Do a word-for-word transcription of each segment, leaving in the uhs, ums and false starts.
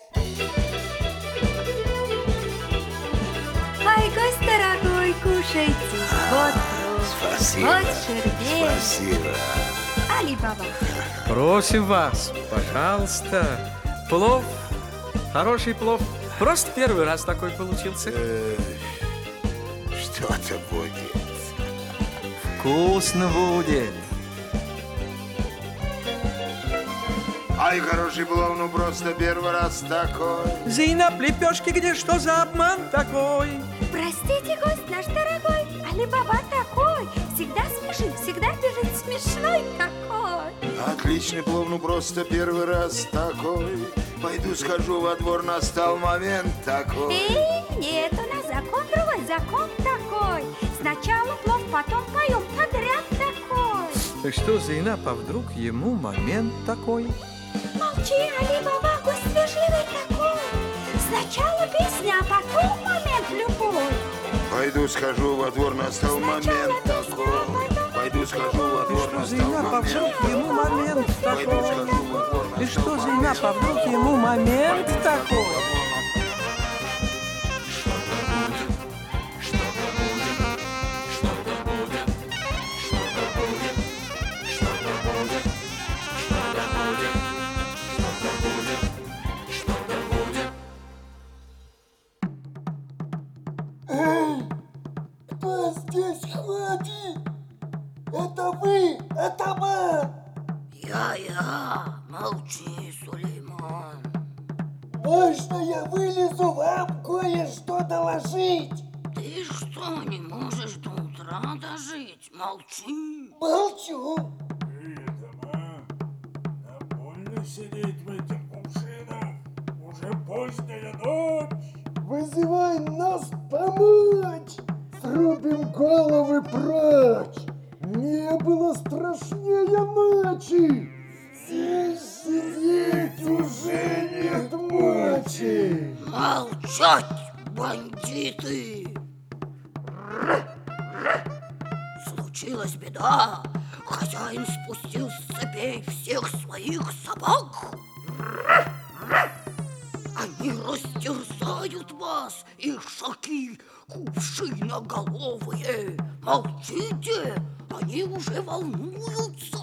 Ай, гость дорогой, кушайте. Вот плов, Спасибо. вот шербет. Спасибо. Али Баба. Просим вас, пожалуйста. Плов, хороший плов. Просто первый раз такой получился. Э, Что-то будет. Вкусно будет. Ай, хороший плов, ну просто первый раз такой. Зейнаб, лепешки где? Что за обман такой? Простите, гость наш дорогой, Али Баба такой. Всегда смешит, всегда бежит смешной такой. Отличный плов, ну просто первый раз такой. Пойду схожу во двор, настал момент такой. Эй, нет, у нас закон другой, закон такой. Сначала плов, потом поем подряд такой. Так что, Зейнаб, а вдруг ему момент такой? Молчи, Али Баба, гость вежливый такой. Сначала песня, а потом момент любой. Пойду схожу во двор, настал момент такой. Пойду схожу во Ты двор, что, настал Зейнаб, а вдруг момент. ему момент Пойду такой? схожу во двор, Ты настал что, момент. Зейнаб, а вдруг ему момент такой? Кто здесь ходит? Это вы, атаман! Я-я, молчи, Сулейман. Можно я вылезу вам кое-что доложить? Ты что, не можешь до утра дожить? Молчи. Молчу. Нам больно сидеть в этих кувшинах. Уже поздняя ночь. Вызывай нас помочь. Срубим головы прочь. Не было страшнее ночи. Здесь сидеть уже нет мочи. Молчать, бандиты! Случилась беда. Хозяин спустил с цепей всех своих собак. Они растерзают вас, ишаки кувшиноголовые. Молчите, они уже волнуются.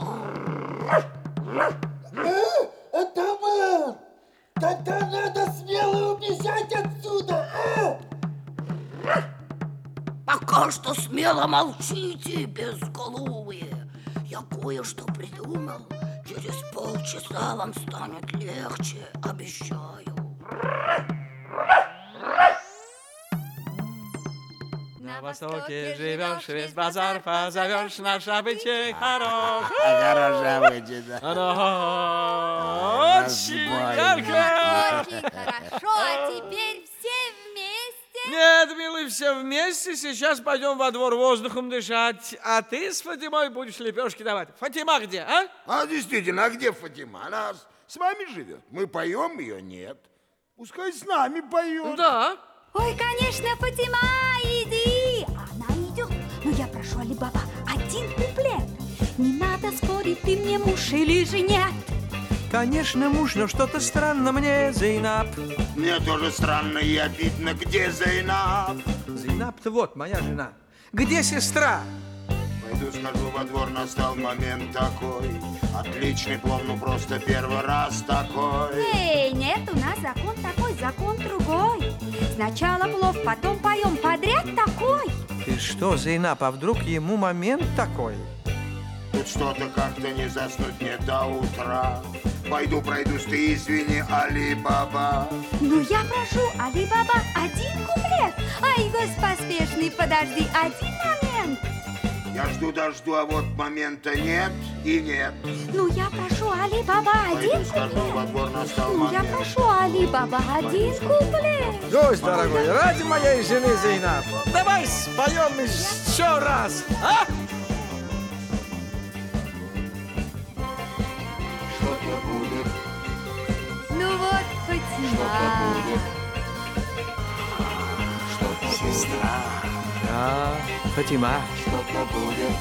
А, атаман! Тогда надо смело убежать отсюда, а? Пока что смело молчите, безголовые. Я кое-что придумал. Через полчаса вам станет легче, обещаю. На востоке живешь, весь базар позовешь, наш обычай хорош. Хороша выйти, да. Оно очень ярко. Очень хорошо, а теперь все вместе. Нет, милый, все вместе. Сейчас пойдем во двор воздухом дышать. А ты с Фатимой будешь лепешки давать. Фатима где, а? А действительно, а где Фатима? Она с- с вами живет. Мы поем, ее нет. Пускай с нами поет. Да. Ой, конечно, Фатима, иди. Она идет. Но я прошу, Али Баба, один куплет. Не надо спорить, ты мне муж или же нет. Конечно, муж, но что-то странно мне, Зейнаб. Мне тоже странно и обидно, где Зейнаб? Зейнаб-то вот моя жена. Где сестра? Пойду схожу во двор, настал момент такой. Отличный плов, ну просто первый раз такой. Эй, нет, у нас закон такой, закон другой. Сначала плов, потом поем подряд такой. Ты что, Зейнаб, а вдруг ему момент такой? Тут что-то как-то не заснуть мне до утра. Пойду пройдусь, ты извини, Али Баба. Ну, я прошу, Али Баба, один куплет. Ай, гость поспешный, подожди, один момент. Я жду-дожду, а вот момента нет и нет. Ну, я прошу, Али Баба, один Пойду схожу во куплет. двор, настал Ну, я момент. прошу, Али Баба, один куплет. Гость дорогой, ради моей жены Зейнаб, давай споем еще раз, а? Ну вот, Фатима. Сестра. Да, Фатима. Что-то будет.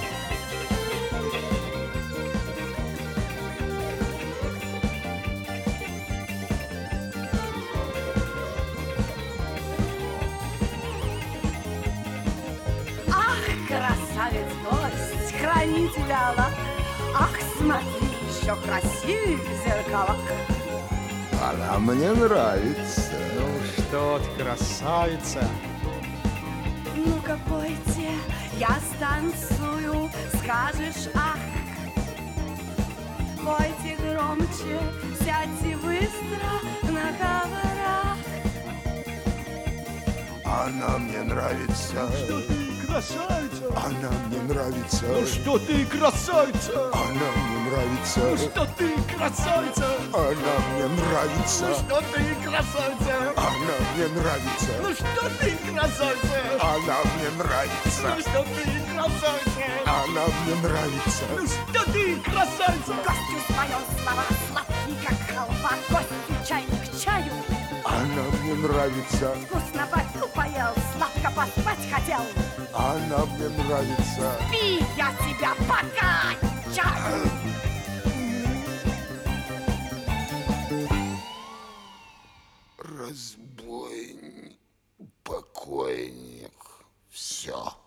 не теряла. Ах, смотри, еще красивее в зеркалах. Она мне нравится. Ну что ты, красавица. Ну-ка, пойте, я станцую, скажешь ах. Пойте громче, сядьте быстро на коврах. Она мне нравится. Что ты, красавица? Она мне нравится. Ну что ты, красавица? Она мне нравится. Ну что ты, красавица? Она мне нравится. Ну что ты, красавица? Она мне нравится. Ну что ты, красавица? Она мне нравится. Ну что ты, красавица? Она мне нравится. Ну что ты, красавица? Гостю свое слова сладкий, как халва. Гостю чайник к чаю. Она мне нравится. Вкусно водку поел, сладко поспать хотел. Она мне нравится. Спи, я тебя покачаю. Разбойник, покойник, все.